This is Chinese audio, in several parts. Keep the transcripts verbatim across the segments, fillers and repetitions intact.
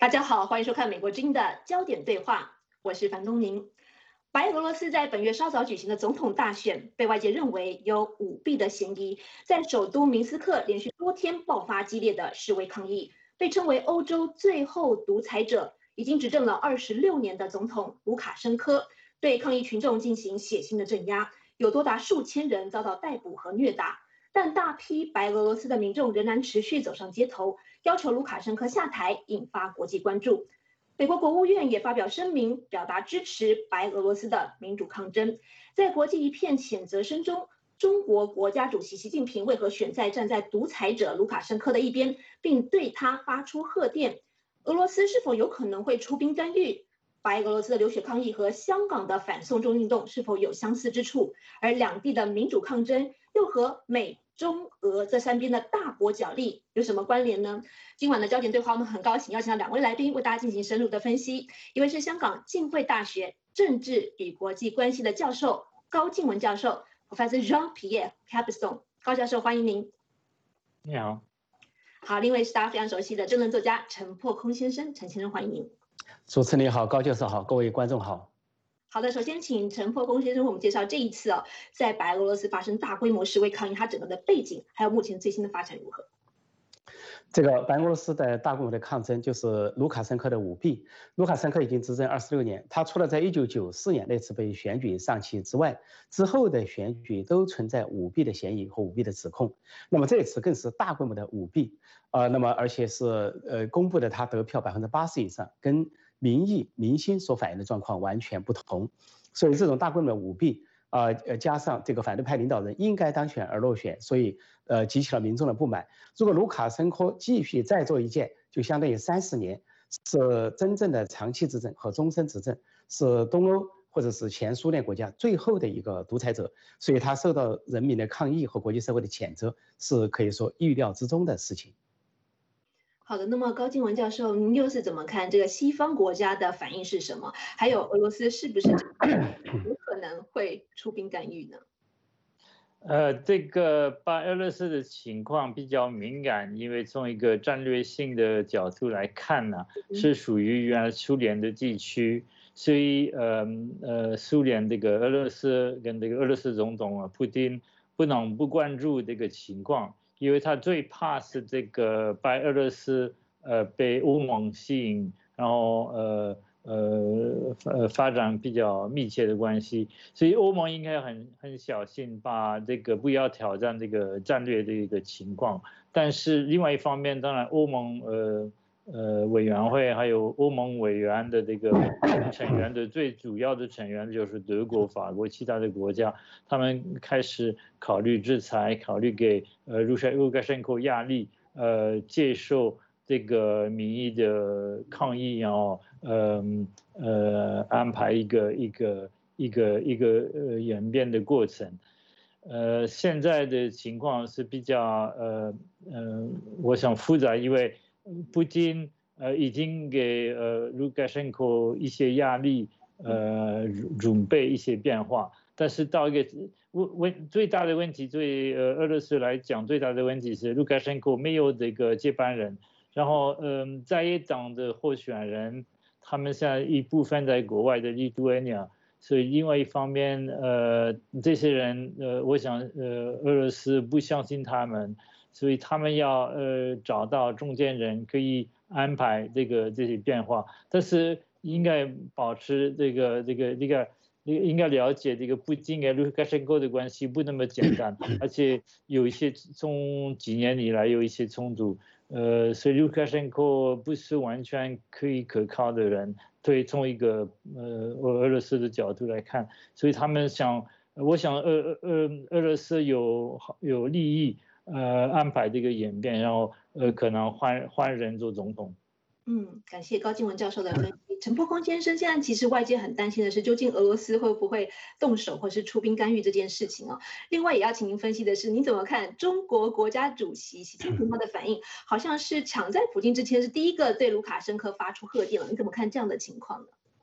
大家好，欢迎收看美国之音的焦点对话，我是樊东明。白俄罗斯在本月稍早举行的总统大选，被外界认为有舞弊的嫌疑，在首都明斯克连续多天爆发激烈的示威抗议，被称为欧洲最后独裁者，已经执政了二十六年的总统卢卡申科对抗议群众进行血腥的镇压，有多达数千人遭到逮捕和虐打。但大批白俄罗斯的民众仍然持续走上街头，要求卢卡申科下台，引发国际关注。美国国务院也发表声明，表达支持白俄罗斯的民主抗争。在国际一片谴责声中，中国国家主席习近平为何选在站在独裁者卢卡申科的一边，并对他发出贺电？俄罗斯是否有可能会出兵干预？白俄罗斯的流血抗议和香港的反送中运动是否有相似之处？而两地的民主抗争又和美、中、俄这三边的大国角力有什么关联呢？今晚的焦点对话，我们很高兴邀请到两位来宾为大家进行深入的分析。一位是香港浸会大学政治与国际关系的教授高静文教授 ，Professor Jean-Pierre Cabesson， 高教授欢迎您。 你好。 好，另一位是大家非常熟悉的政论作家陈破空先生，陈先生欢迎您。 主持人好，高教授好，各位观众好。 好的，首先请陈破空先生为我们介绍这一次哦，在白俄罗斯发生大规模示威抗议，它整个的背景，还有目前最新的发展如何？ 这个白俄罗斯的大规模的抗争就是卢卡申科的舞弊。卢卡申科已经执政二十六年，他除了在一九九四年那次被选举上去之外，之后的选举都存在舞弊的嫌疑和舞弊的指控。那么这次更是大规模的舞弊，呃，那么而且是呃公布的他得票百分之八十以上，跟民意民心所反映的状况完全不同。所以这种大规模的舞弊，呃呃加上这个反对派领导人应该当选而落选，所以呃激起了民众的不满。如果卢卡申科继续再做一届，就相当于三十年，是真正的长期执政和终身执政，是东欧或者是前苏联国家最后的一个独裁者，所以他受到人民的抗议和国际社会的谴责，是可以说预料之中的事情。 好的，那么高静文教授，您又是怎么看这个西方国家的反应是什么？还有俄罗斯是不是有可能会出兵干预呢？ 呃，这个白俄罗斯的情况比较敏感，因为从一个战略性的角度来看呢，是属于原来苏联的地区，所以呃呃，苏联这个俄罗斯跟这个俄罗斯总统啊，普丁不能不关注这个情况。因为他最怕是这个白俄罗斯呃被欧盟吸引，然后呃呃呃发展比较密切的关系，所以欧盟应该很很小心，把这个不要挑战这个战略的一个情况。但是另外一方面，当然欧盟呃呃委员会还有欧盟委员的这个成员的最主要的成员就是德国、法国其他的国家，他们开始考虑制裁，考虑给呃卢卡卢卡申科压力，呃接受这个民意的抗议，然后呃呃安排一个一个一个一个呃演变的过程。呃，现在的情况是比较呃呃，我想复杂，因为普丁呃已经给呃卢卡申科一些压力，呃准备一些变化，但是到一个问问最大的问题，对呃俄罗斯来讲最大的问题是卢卡申科没有这个接班人，然后嗯、呃、在野党的候选人，他们现在一部分在国外的利图安尼亚。所以，另外一方面，呃，这些人，呃，我想，呃，俄罗斯不相信他们，所以他们要呃找到中间人，可以安排这个这些变化。但是应该保持这个这个这个，应该了解这个普丁跟卢卡申科的关系不那么简单，而且有一些从几年以来有一些冲突，呃，所以卢卡申科不是完全可以可靠的人。对，从一个呃俄罗斯的角度来看，所以他们想，我想俄俄俄罗斯有有利益呃安排这个演变，然后呃可能换换人做总统。 嗯，感谢高静文教授的分析。陈破空先生，现在其实外界很担心的是，究竟俄罗斯会不会动手或是出兵干预这件事情哦？另外也要请您分析的是，您怎么看中国国家主席习近平他的反应？好像是抢在普京之前是第一个对卢卡申科发出贺电了，你怎么看这样的情况呢？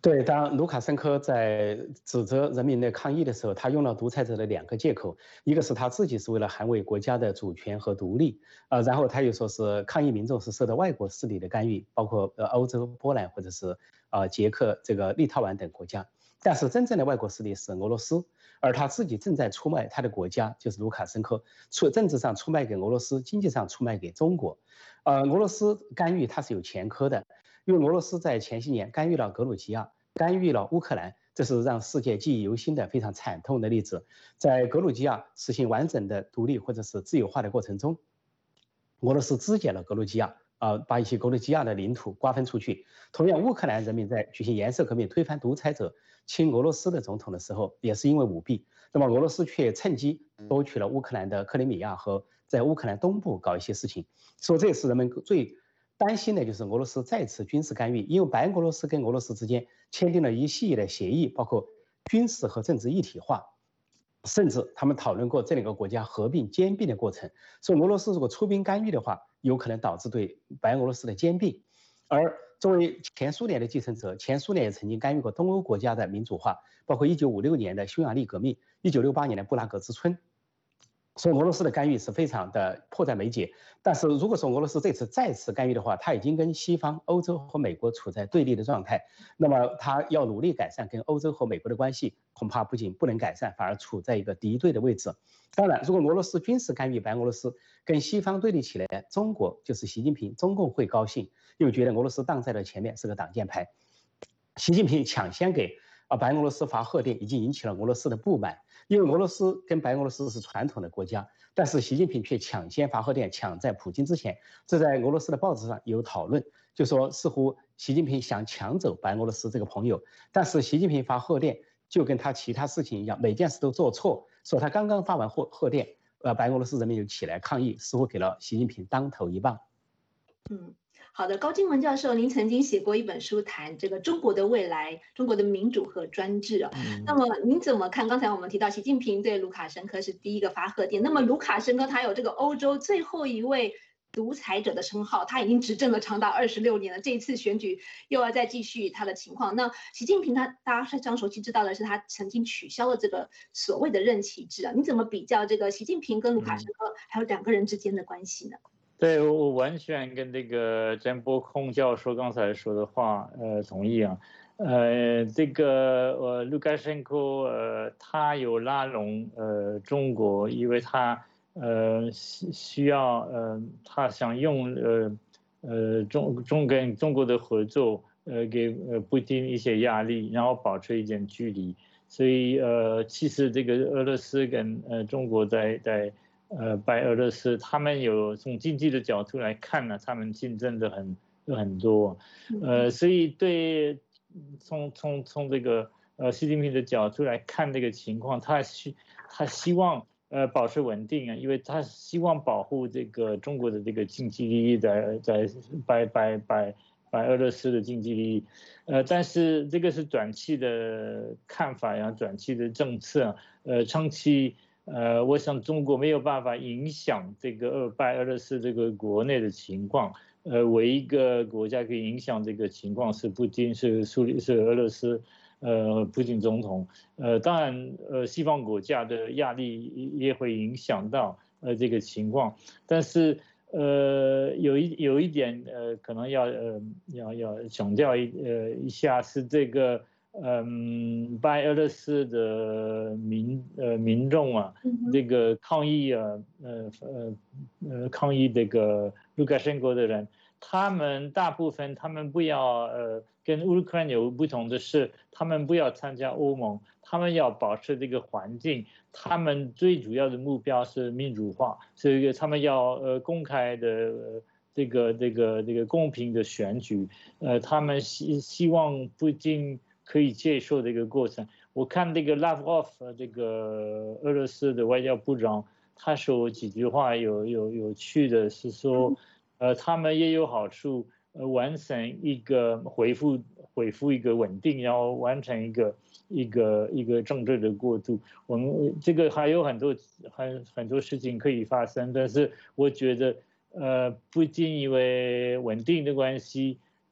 对，当卢卡申科在指责人民的抗议的时候，他用了独裁者的两个借口，一个是他自己是为了捍卫国家的主权和独立，呃，然后他又说是抗议民众是受到外国势力的干预，包括呃欧洲、波兰或者是呃捷克、这个立陶宛等国家。但是真正的外国势力是俄罗斯，而他自己正在出卖他的国家，就是卢卡申科，出政治上出卖给俄罗斯，经济上出卖给中国。呃，俄罗斯干预它是有前科的。因为俄罗斯在前些年干预了格鲁吉亚，干预了乌克兰，这是让世界记忆犹新的非常惨痛的例子。在格鲁吉亚实行完整的独立或者是自由化的过程中，俄罗斯肢解了格鲁吉亚，呃，把一些格鲁吉亚的领土瓜分出去。同样，乌克兰人民在举行颜色革命、推翻独裁者、亲俄罗斯的总统的时候，也是因为舞弊。那么俄罗斯却趁机夺取了乌克兰的克里米亚和在乌克兰东部搞一些事情，所以这也是人们最担心的就是俄罗斯再次军事干预，因为白俄罗斯跟俄罗斯之间签订了一系列的协议，包括军事和政治一体化，甚至他们讨论过这两个国家合并兼并的过程。所以俄罗斯如果出兵干预的话，有可能导致对白俄罗斯的兼并。而作为前苏联的继承者，前苏联也曾经干预过东欧国家的民主化，包括一九五六年的匈牙利革命，一九六八年的布拉格之春。所以俄罗斯的干预是非常的迫在眉睫，但是如果说俄罗斯这次再次干预的话，他已经跟西方、欧洲和美国处在对立的状态，那么他要努力改善跟欧洲和美国的关系，恐怕不仅不能改善，反而处在一个敌对的位置。当然，如果俄罗斯军事干预白俄罗斯，跟西方对立起来，中国就是习近平，中共会高兴，因为觉得俄罗斯挡在了前面，是个挡箭牌。习近平抢先给啊白俄罗斯发贺电，已经引起了俄罗斯的不满。因为俄罗斯跟白俄罗斯是传统的国家，但是习近平却抢先发贺电，抢在普京之前。这在俄罗斯的报纸上有讨论，就说似乎习近平想抢走白俄罗斯这个朋友，但是习近平发贺电就跟他其他事情一样，每件事都做错。说他刚刚发完贺贺电，呃，白俄罗斯人民就起来抗议，似乎给了习近平当头一棒。 嗯。好的，高金文教授，您曾经写过一本书，谈这个中国的未来、中国的民主和专制啊。嗯、那么您怎么看？刚才我们提到习近平对卢卡申科是第一个发贺电，那么卢卡申科他有这个欧洲最后一位独裁者的称号，他已经执政了长达二十六年了。这一次选举又要再继续他的情况。那习近平他大家非常熟悉知道的是，他曾经取消了这个所谓的任期制啊。你怎么比较这个习近平跟卢卡申科还有两个人之间的关系呢？ 对，我完全跟这个詹伯空教授刚才说的话，呃，同意啊。呃，这个呃，卢卡申科，呃，他有拉拢呃中国，因为他呃需需要呃，他想用呃呃中中跟中国的合作，呃，给呃普京一些压力，然后保持一点距离。所以呃，其实这个俄罗斯跟呃中国在在。呃，白俄罗斯他们有从经济的角度来看呢，他们竞争的很很多，呃，所以对从从从这个呃习近平的角度来看这个情况，他希他希望呃保持稳定啊，因为他希望保护这个中国的这个经济利益在在白白白白俄罗斯的经济利益，呃，但是这个是短期的看法呀，短期的政策，呃，长期。呃，我想中国没有办法影响这个俄白俄罗斯这个国内的情况。呃，唯一一个国家可以影响这个情况是普京，是苏联，是俄罗斯，呃，普京总统。呃，当然，呃，西方国家的压力也会影响到呃这个情况。但是，呃，有一有一点，呃，可能要呃要要强调一呃一下是这个。嗯，白俄罗斯的民呃民众啊，这个抗议啊，呃呃呃抗议这个卢卡申科的人，他们大部分他们不要呃跟乌克兰有不同的是，他们不要参加欧盟，他们要保持这个环境，他们最主要的目标是民主化，所以他们要呃公开的。呃这个这个这个公平的选举，呃，他们希希望不仅可以接受这个过程。我看这个拉夫罗夫，这个俄罗斯的外交部长，他说几句话有有有趣的是说，呃，他们也有好处，呃，完成一个恢复恢复一个稳定，然后完成一个一个一个政治的过渡。我们这个还有很多很很多事情可以发生，但是我觉得。呃，不仅因为稳定的关系，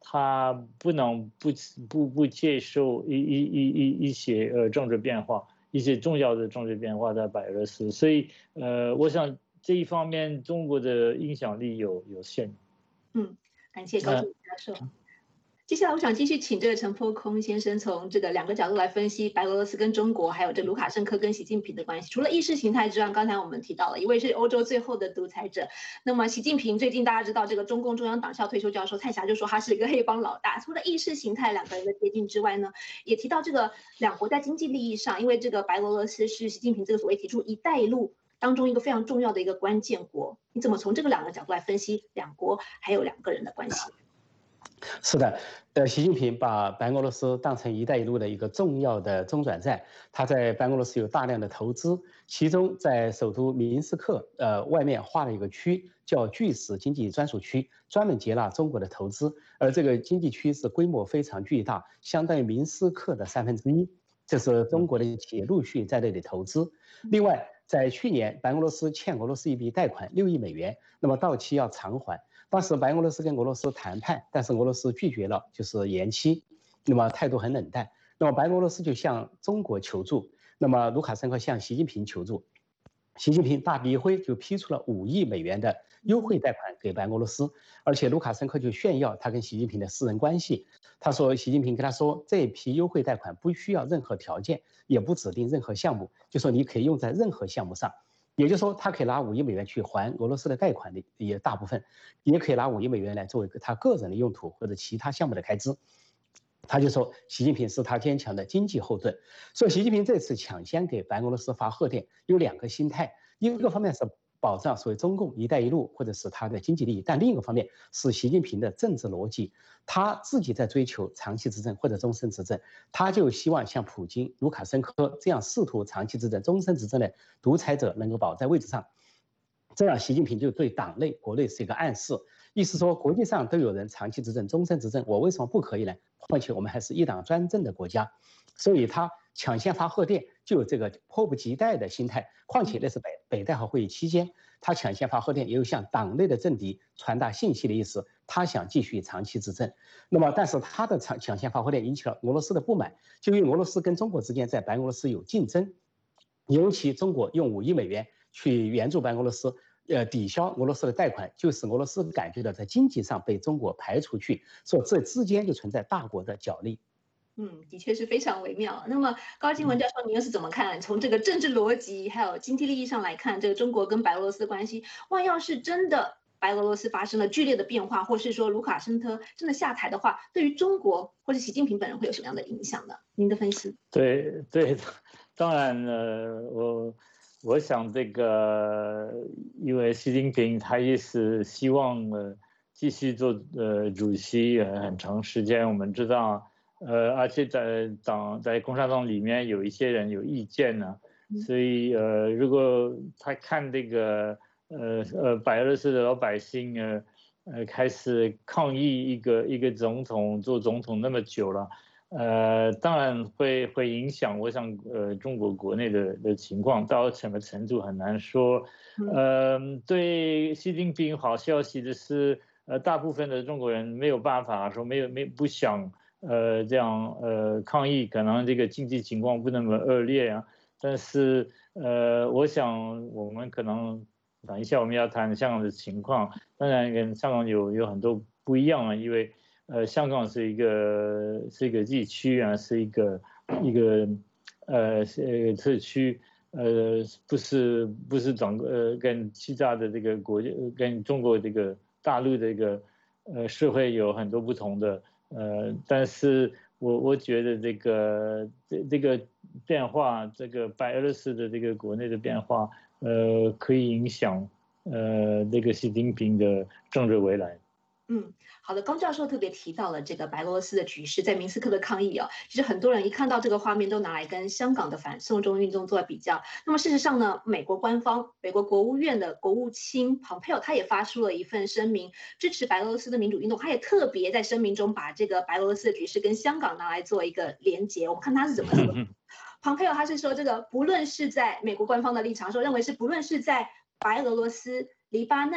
他不能不不不接受一一一一一些呃政治变化，一些重要的政治变化在白俄罗斯，所以呃，我想这一方面中国的影响力有有限。 嗯，感谢高教授。接下来我想继续请这个陈波空先生从这个两个角度来分析白俄罗斯跟中国，还有这个卢卡申科跟习近平的关系。除了意识形态之外，刚才我们提到了一位是欧洲最后的独裁者，那么习近平最近大家知道这个中共中央党校退休教授蔡霞就说他是一个黑帮老大。除了意识形态两个人的接近之外呢，也提到这个两国在经济利益上，因为这个白俄罗斯是习近平这个所谓提出一带一路当中一个非常重要的一个关键国，你怎么从这个两个角度来分析两国还有两个人的关系？ 是的，呃，习近平把白俄罗斯当成“一带一路”的一个重要的中转站，他在白俄罗斯有大量的投资，其中在首都明斯克，呃，外面划了一个区，叫巨石经济专属区，专门接纳中国的投资，而这个经济区是规模非常巨大，相当于明斯克的三分之一，这是中国的企业陆续在那里投资。另外，在去年，白俄罗斯欠俄罗斯一笔贷款六亿美元，那么到期要偿还。当时白俄罗斯跟俄罗斯谈判，但是俄罗斯拒绝了，就是延期，那么态度很冷淡。那么白俄罗斯就向中国求助，那么卢卡申科向习近平求助，习近平大笔一挥就批出了五亿美元的优惠贷款给白俄罗斯，而且卢卡申科就炫耀他跟习近平的私人关系。他说，习近平跟他说，这一批优惠贷款不需要任何条件，也不指定任何项目，就说你可以用在任何项目上。也就是说，他可以拿五亿美元去还俄罗斯的贷款的也大部分，也可以拿五亿美元来作为他个人的用途或者其他项目的开支。他就说，习近平是他坚强的经济后盾。所以，习近平这次抢先给白俄罗斯发贺电，有两个心态：一个方面是保障所谓中共“一带一路”或者是他的经济利益，但另一个方面是习近平的政治逻辑，他自己在追求长期执政或者终身执政，他就希望像普京、卢卡申科这样试图长期执政、终身执政的独裁者能够保在位置上。这样，习近平就对党内、国内是一个暗示，意思说国际上都有人长期执政、终身执政，我为什么不可以呢？况且我们还是一党专政的国家，所以他抢先发贺电就有这个迫不及待的心态。况且那是北北戴河会议期间，他抢先发贺电，也有向党内的政敌传达信息的意思，他想继续长期执政。那么，但是他的抢抢先发贺电引起了俄罗斯的不满，就因为俄罗斯跟中国之间在白俄罗斯有竞争，尤其中国用五亿美元去援助白俄罗斯，呃，抵消俄罗斯的贷款，就使俄罗斯感觉到在经济上被中国排除去，所以这之间就存在大国的角力。 嗯，的确是非常微妙。那么高金文教授，您又是怎么看？从这个政治逻辑还有经济利益上来看，这个中国跟白俄罗斯的关系，万要是真的白俄罗斯发生了剧烈的变化，或是说卢卡申科真的下台的话，对于中国或者习近平本人会有什么样的影响呢？您的分析？ 对对，当然呢，我我想这个，因为习近平他也是希望呃继续做呃主席呃很长时间，我们知道。呃，而且在党在共产党里面有一些人有意见呢，所以呃，如果他看这个呃呃白俄罗斯的老百姓呃呃开始抗议一个一个总统做总统那么久了，呃，当然会会影响，我想呃中国国内的的情况到什么程度很难说。呃，对习近平好消息的是，呃，大部分的中国人没有办法说没有没不想。呃，这样呃抗议，可能这个经济情况不那么恶劣啊，但是呃，我想我们可能等一下我们要谈香港的情况，当然跟香港有有很多不一样啊，因为呃香港是一个是一个地区啊，是一个一个呃是一个特区，呃不是不是整个呃跟其他的这个国家跟中国这个大陆的一个呃社会有很多不同的。呃，但是我我觉得这个这这个变化，这个白俄罗斯的这个国内的变化，呃，可以影响呃这个习近平的政治未来。 嗯，好的，高教授特别提到了这个白俄罗斯的局势，在明斯克的抗议啊，其实很多人一看到这个画面都拿来跟香港的反送中运动做比较。那么事实上呢，美国官方，美国国务院的国务卿蓬佩奥他也发出了一份声明，支持白俄罗斯的民主运动。他也特别在声明中把这个白俄罗斯的局势跟香港拿来做一个连结。我们看他是怎么说。蓬佩奥他是说，这个不论是在美国官方的立场说，认为是不论是在白俄罗斯、黎巴嫩。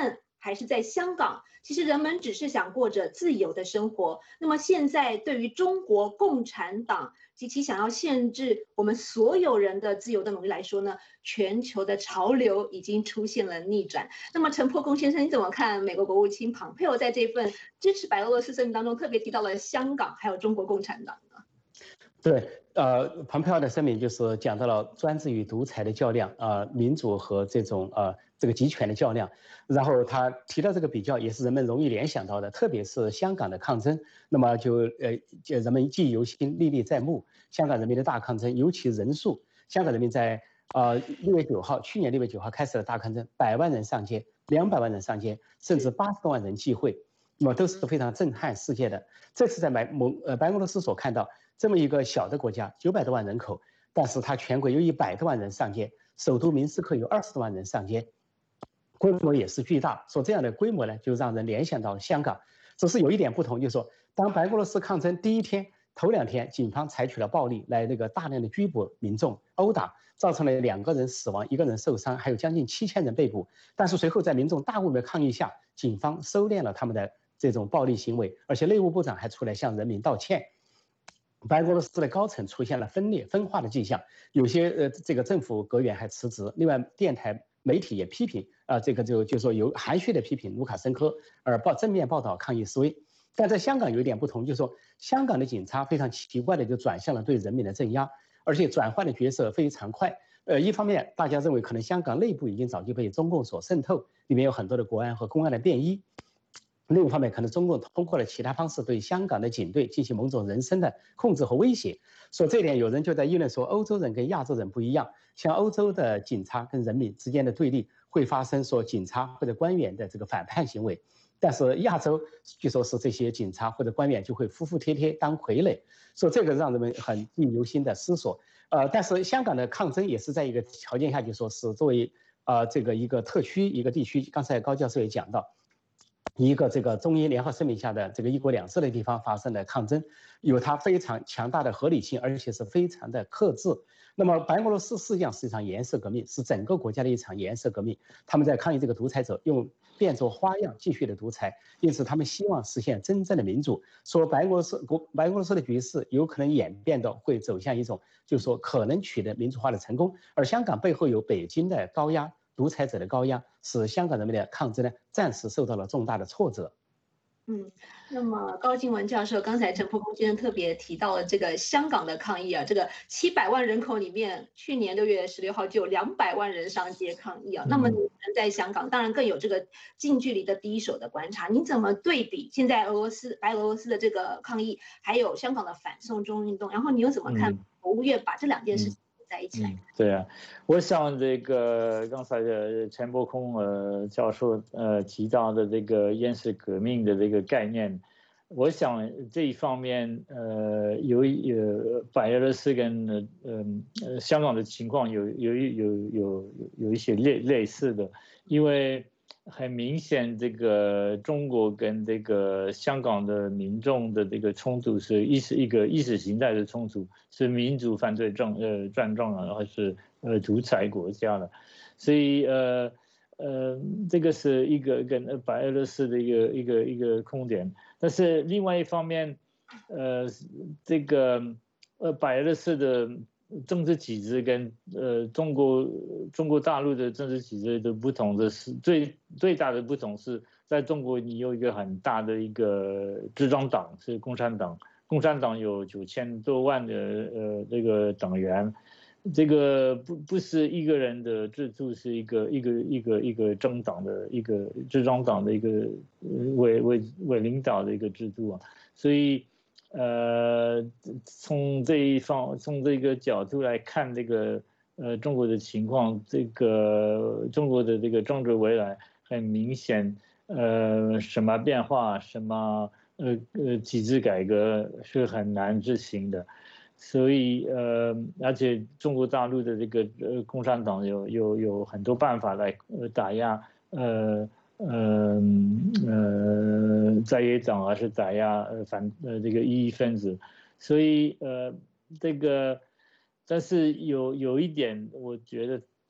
还是在香港，其实人们只是想过着自由的生活。那么现在对于中国共产党及其想要限制我们所有人的自由的努力来说呢，全球的潮流已经出现了逆转。那么陈破空先生，你怎么看美国国务卿庞佩奥在这份支持白俄罗斯声明当中特别提到了香港还有中国共产党呢？ 对，呃，庞佩奥的声明就是讲到了专制与独裁的较量，呃，民主和这种呃这个集权的较量。然后他提到这个比较，也是人们容易联想到的，特别是香港的抗争，那么就呃就人们记忆犹新，历历在目。香港人民的大抗争，尤其人数，香港人民在呃六月九号，去年六月九号开始了大抗争，百万人上街，两百万人上街，甚至八十多万人集会，那么都是非常震撼世界的。这次在白蒙呃白俄罗斯所看到。这么一个小的国家，九百多万人口，但是它全国有一百多万人上街，首都明斯克有二十多万人上街，规模也是巨大。说这样的规模呢，就让人联想到香港。只是有一点不同，就是说，当白俄罗斯抗争第一天、头两天，警方采取了暴力来那个大量的拘捕民众、殴打，造成了两个人死亡、一个人受伤，还有将近七千人被捕。但是随后在民众大规模抗议下，警方收敛了他们的这种暴力行为，而且内务部长还出来向人民道歉。白俄罗斯的高层出现了分裂分化的迹象，有些呃这个政府阁员还辞职。另外，电台媒体也批评啊、呃，这个就就说有含蓄的批评卢卡申科，而报正面报道抗议示威。但在香港有一点不同，就是说香港的警察非常奇怪的就转向了对人民的镇压，而且转换的角色非常快。呃，一方面大家认为可能香港内部已经早就被中共所渗透，里面有很多的国安和公安的便衣。另一方面，可能中共通过了其他方式对香港的警队进行某种人身的控制和威胁。说这点，有人就在议论说，欧洲人跟亚洲人不一样，像欧洲的警察跟人民之间的对立会发生说警察或者官员的这个反叛行为，但是亚洲据说是这些警察或者官员就会服服帖帖当傀儡。说这个让人们很记忆犹新的思索。呃，但是香港的抗争也是在一个条件下，就说是作为呃这个一个特区一个地区，刚才高教授也讲到。一个这个中英联合声明下的这个一国两制的地方发生的抗争，有它非常强大的合理性，而且是非常的克制。那么白俄罗斯实际上是一场颜色革命，是整个国家的一场颜色革命。他们在抗议这个独裁者用变着花样继续的独裁，因此他们希望实现真正的民主。说白俄罗斯国白俄罗斯的局势有可能演变到会走向一种，就是说可能取得民主化的成功。而香港背后有北京的高压。独裁者的高压使香港人民的抗争呢暂时受到了重大的挫折。 嗯，那么高金文教授刚才陈破空先生特别提到了这个香港的抗议啊，这个七百万人口里面，去年六月十六号就有两百万人上街抗议啊。那么你们在香港当然更有这个近距离的第一手的观察，你怎么对比现在俄罗斯白俄罗斯的这个抗议，还有香港的反送中运动？然后你又怎么看国务院把这两件事情？在一起来看、嗯、 对啊，我想这个刚才的陈破空呃教授呃提到的这个颜色革命的这个概念，我想这一方面呃有有白俄罗斯跟呃呃香港的情况有有有有有一些类类似的，因为很明显这个中国跟这个香港的民众的这个冲突是意识一个意识形态的冲突，是民主犯罪状呃战状啊，然后是呃独裁国家了，所以呃呃这个是一个跟白俄罗斯的一个一个一个空点，但是另外一方面呃这个呃白俄罗斯的政治体制跟呃中国中国大陆的政治体制的不同的是最最大的不同是在中国你有一个很大的一个执政党是共产党，共产党有九千多万的呃这个党员，这个不不是一个人的制度，是一个一个一个一个政党的一个执政党的一个为为为领导的一个制度啊，所以。呃，从这一方，从这个角度来看，这个呃中国的情况，这个中国的这个政治未来很明显，呃，什么变化，什么呃呃体制改革是很难执行的，所以呃，而且中国大陆的这个呃共产党有有有很多办法来呃打压呃。呃呃，在野党还是打压呃反呃这个异议分子，所以呃这个，但是有有一点，我觉得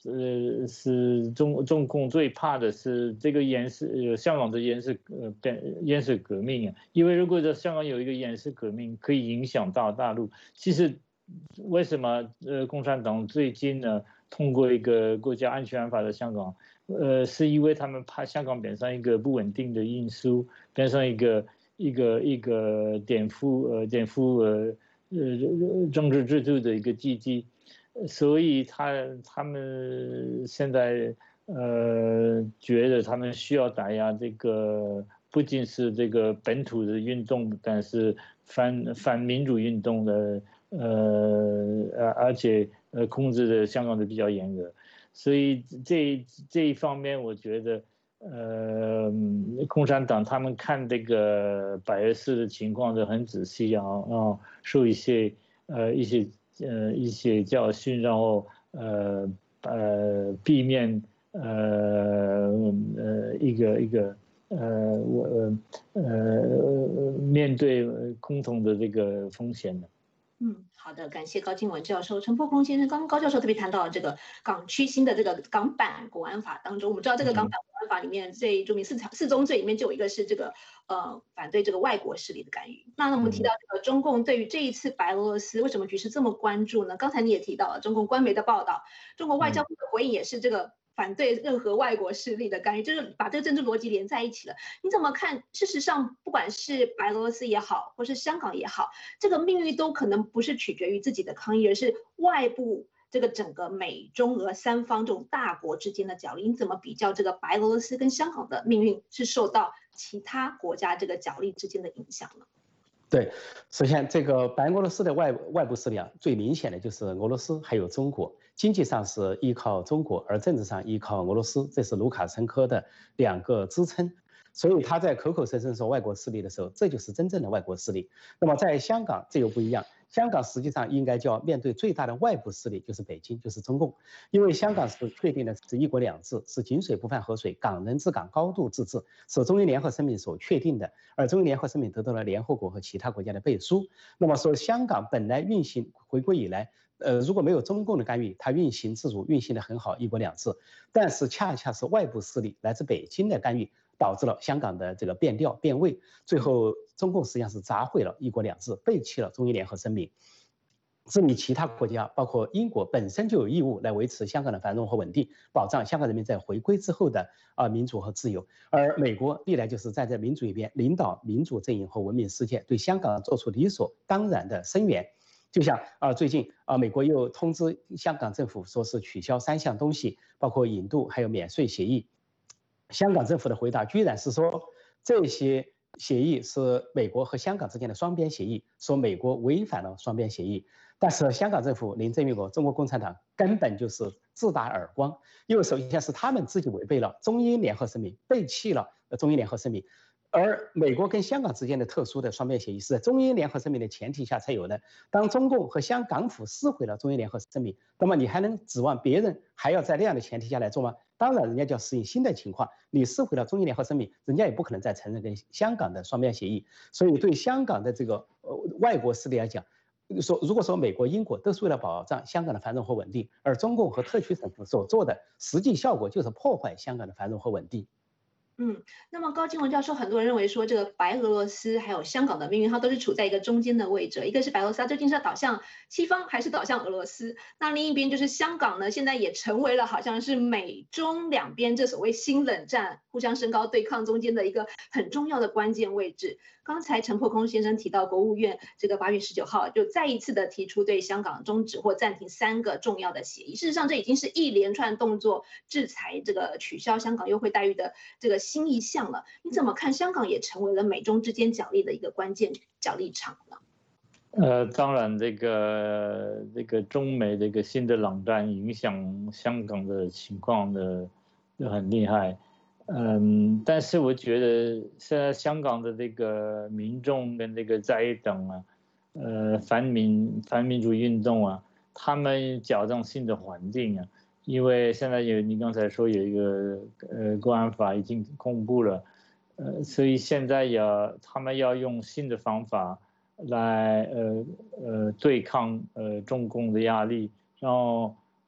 呃，是中中共最怕的是这个颜色，呃，香港的颜色呃变颜色革命啊，因为如果在香港有一个颜色革命，可以影响到大陆。其实为什么呃共产党最近呢通过一个国家安全法的香港，呃，是因为他们怕香港变成一个不稳定的因素，变成一个一个一个颠覆呃颠覆呃呃政治制度的一个契机。所以他他们现在呃觉得他们需要打压这个，不仅是这个本土的运动，但是反反民主运动的呃而且呃控制的香港的比较严格，所以这这一方面我觉得呃共产党他们看这个百二四的情况都很仔细啊啊，受一些呃一些。呃一些教训，然后呃呃避免呃呃一个一个呃我呃面对共同的这个风险的。 嗯，好的，感谢高金文教授。陈破空先生，刚刚高教授特别谈到这个港区新的这个港版国安法当中，我们知道这个港版国安法里面最著名四条四宗罪里面就有一个是这个呃反对这个外国势力的干预。那我们提到这个中共对于这一次白俄罗斯为什么局势这么关注呢？刚才你也提到了中共官媒的报道，中国外交部的回应也是这个。反对任何外国势力的干预，就是把这个政治逻辑连在一起了。你怎么看？事实上，不管是白俄罗斯也好，或是香港也好，这个命运都可能不是取决于自己的抗议，而是外部这个整个美中俄三方这种大国之间的角力。你怎么比较这个白俄罗斯跟香港的命运是受到其他国家这个角力之间的影响呢？ 对，首先这个白俄罗斯的外外部势力啊，最明显的就是俄罗斯还有中国，经济上是依靠中国，而政治上依靠俄罗斯，这是卢卡申科的两个支撑。所以他在口口声声说外国势力的时候，这就是真正的外国势力。那么在香港这又不一样，香港实际上应该叫面对最大的外部势力就是北京，就是中共，因为香港是确定的是一国两制，是井水不犯河水，港人治港，高度自治，是中英联合声明所确定的，而中英联合声明得到了联合国和其他国家的背书。那么说香港本来运行回归以来，呃，如果没有中共的干预，它运行自如，运行得很好，一国两制。但是恰恰是外部势力来自北京的干预，导致了香港的这个变调变味，最后中共实际上是砸毁了一国两制，背弃了中英联合声明。至于其他国家，包括英国本身就有义务来维持香港的繁荣和稳定，保障香港人民在回归之后的啊民主和自由。而美国历来就是站在民主一边，领导民主阵营和文明世界，对香港做出理所当然的声援。就像啊，最近啊，美国又通知香港政府说是取消三项东西，包括引渡还有免税协议。香港政府的回答居然是说这些协议是美国和香港之间的双边协议，说美国违反了双边协议。但是香港政府林郑月娥中国共产党根本就是自打耳光，因为首先是他们自己违背了中英联合声明，背弃了中英联合声明。而美国跟香港之间的特殊的双边协议是在中英联合声明的前提下才有的。当中共和香港府撕毁了中英联合声明，那么你还能指望别人还要在那样的前提下来做吗？当然，人家就要适应新的情况。你撕毁了中英联合声明，人家也不可能再承认跟香港的双边协议。所以对香港的这个呃外国势力来讲，说如果说美国、英国都是为了保障香港的繁荣和稳定，而中共和特区政府所做的实际效果就是破坏香港的繁荣和稳定。 嗯，那么高金文教授，很多人认为说，这个白俄罗斯还有香港的命运，它都是处在一个中间的位置。一个是白俄罗斯，它究竟是要倒向西方还是倒向俄罗斯？那另一边就是香港呢，现在也成为了好像是美中两边这所谓新冷战互相升高对抗中间的一个很重要的关键位置。刚才陈破空先生提到，国务院这个八月十九号就再一次的提出对香港终止或暂停三个重要的协议。事实上，这已经是一连串动作制裁这个取消香港优惠待遇的这个新一项了。你怎么看香港也成为了美中之间角力的一个关键角力场呢？ 呃，当然，这个这个中美这个新的冷战影响香港的情况的很厉害。嗯，但是我觉得现在香港的这个民众跟这个在野党啊，呃，反民反民主运动啊，他们矫正新的环境啊，因为现在有你刚才说有一个呃国安法已经公布了，呃，所以现在要他们要用新的方法来呃呃对抗呃中共的压力，然后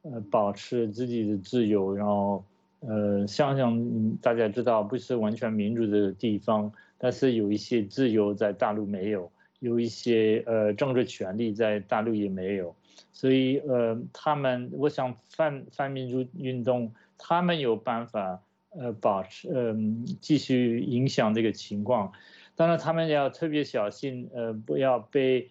呃保持自己的自由，然后呃香港大家知道不是完全民主的地方，但是有一些自由在大陆没有，有一些呃政治权利在大陆也没有，所以呃他们我想泛泛民主运动他们有办法呃保持嗯、呃、继续影响这个情况。当然，他们要特别小心，呃，不要被，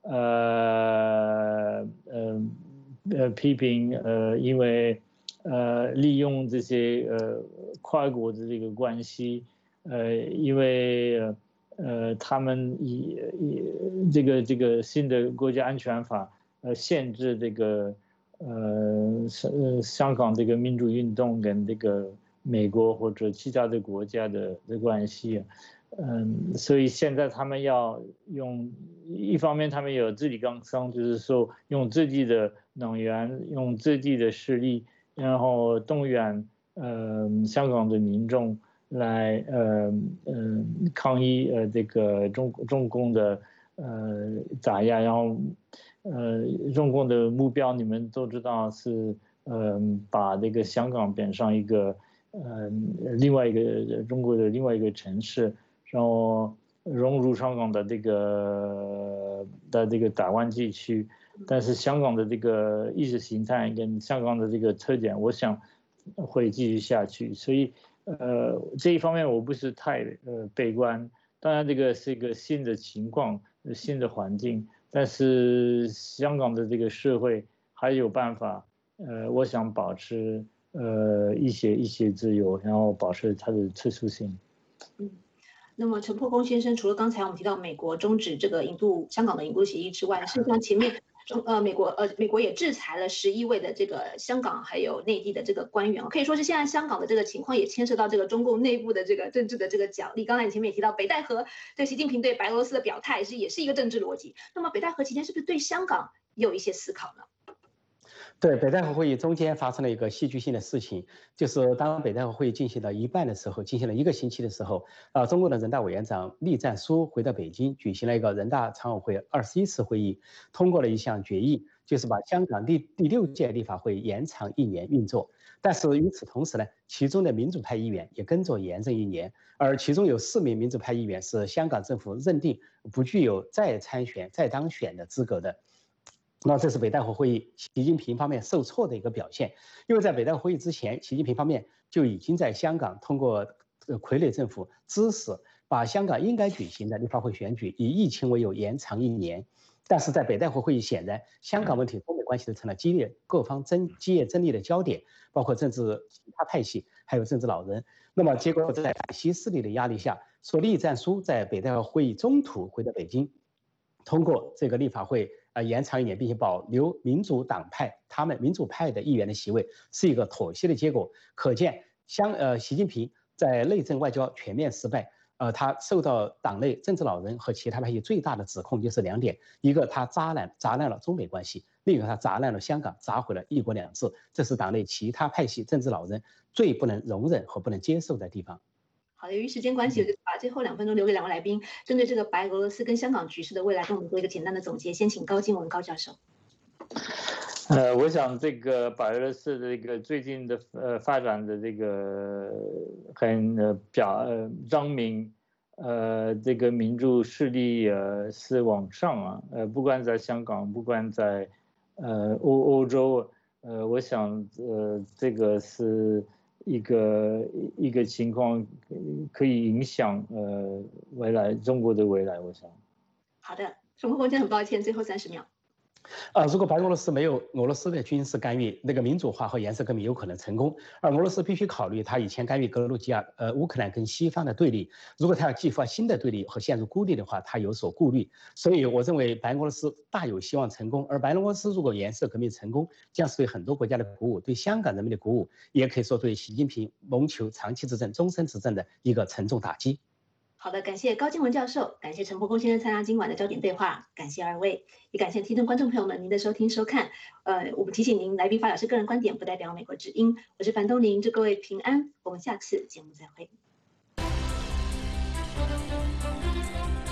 呃，呃，呃批评，呃，因为，呃，利用这些呃跨国的这个关系，呃，因为，呃，他们以以这个这个新的国家安全法，呃，限制这个，呃，香香港这个民主运动跟这个美国或者其他的国家的的关系。嗯，所以现在他们要用，一方面他们有自力更生，就是说用自己的能源，用自己的势力，然后动员呃香港的民众来呃呃抗议呃这个中中共的呃打压，然后呃中共的目标你们都知道是呃把这个香港变成一个呃另外一个中国的另外一个城市。然后融入香港的这个的这个大湾地区，但是香港的这个意识形态跟香港的这个特点，我想会继续下去。所以，呃，这一方面我不是太呃悲观。当然，这个是一个新的情况、新的环境，但是香港的这个社会还有办法，呃，我想保持呃一些一些自由，然后保持它的特殊性。 嗯。那么陈破公先生，除了刚才我们提到美国终止这个引渡香港的引渡协议之外，事实上前面中呃美国呃美国也制裁了十一位的这个香港还有内地的这个官员，可以说是现在香港的这个情况也牵涉到这个中共内部的这个政治的这个角力。刚才你前面也提到北戴河对习近平对白俄罗斯的表态是也是一个政治逻辑。那么北戴河期间是不是对香港有一些思考呢？ 对，北戴河会议中间发生了一个戏剧性的事情，就是当北戴河会议进行到一半的时候，进行了一个星期的时候，呃，中国的人大委员长栗战书回到北京，举行了一个人大常委会二十一次会议，通过了一项决议，就是把香港第第六届立法会延长一年运作。但是与此同时呢，其中的民主派议员也跟着延任一年，而其中有四名民主派议员是香港政府认定不具有再参选、再当选的资格的。那这是北戴河会议习近平方面受挫的一个表现，因为在北戴河会议之前，习近平方面就已经在香港通过傀儡政府支持把香港应该举行的立法会选举以疫情为由延长一年。但是在北戴河会议，显然香港问题、中美关系都成了激烈各方争激烈争议的焦点，包括政治其他派系，还有政治老人。那么结果在反西势力的压力下，说栗战书在北戴河会议中途回到北京，通过这个立法会呃延长一年，并且保留民主党派他们民主派的议员的席位，是一个妥协的结果。可见香呃习近平在内政外交全面失败。呃，他受到党内政治老人和其他派系最大的指控就是两点：一个他砸烂砸烂了中美关系，另一个他砸烂了香港，砸毁了一国两制。这是党内其他派系政治老人最不能容忍和不能接受的地方。 好的，由于时间关系，我就把最后两分钟留给两位来宾，针对这个白俄罗斯跟香港局势的未来，跟我们做一个简单的总结。先请高金文高教授。 呃，我想这个白俄罗斯的这个最近的呃发展的这个很呃表呃彰明，呃这个民主势力呃是往上啊，呃不管在香港，不管在呃欧欧洲，呃我想呃这个是一个一个情况可以影响呃未来中国的未来，我想。 好的，陈破公先生很抱歉，最后三十秒。 呃，如果白俄罗斯没有俄罗斯的军事干预，那个民主化和颜色革命有可能成功。而俄罗斯必须考虑他以前干预格鲁吉亚、呃乌克兰跟西方的对立，如果他要激发新的对立和陷入孤立的话，他有所顾虑。所以我认为白俄罗斯大有希望成功。而白俄罗斯如果颜色革命成功，将是对很多国家的鼓舞，对香港人民的鼓舞，也可以说对习近平谋求长期执政、终身执政的一个沉重打击。 好的，感谢高金文教授，感谢陈破公先生参加今晚的焦点对话，感谢二位，也感谢听众观众朋友们您的收听收看。呃，我们提醒您，来宾发表是个人观点，不代表美国之音。我是樊东宁，祝各位平安，我们下次节目再会。